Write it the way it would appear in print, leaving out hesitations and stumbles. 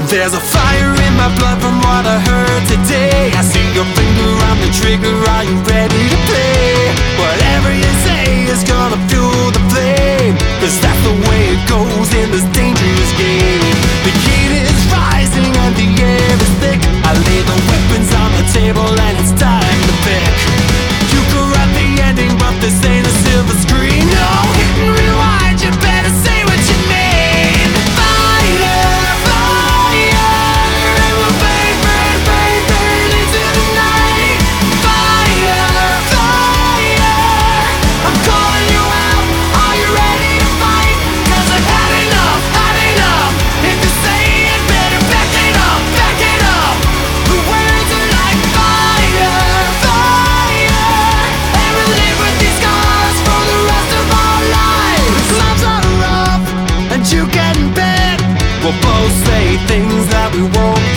There's a fire in my blood from what I heard today. I see your finger on the trigger, are you ready to play? Whatever you say is gonna fuel the flame, 'cause that's the way it goes in this dangerous game. The heat is rising and the air is thick. I lay the weapons on the table and it's time to pick. You could write the ending, but this ain't a silver screen. No, hit and rewind, you better say what you mean. Fire, fire, and we'll burn, burn, burn, burn into the night. Fire, fire, I'm calling you out, are you ready to fight? 'Cause I've had enough, had enough. If you say it, better back it up, back it up. The words are like fire, fire, and we'll live with these scars for the rest of our lives. Times are rough and you getting bad. We'll both say things that we won't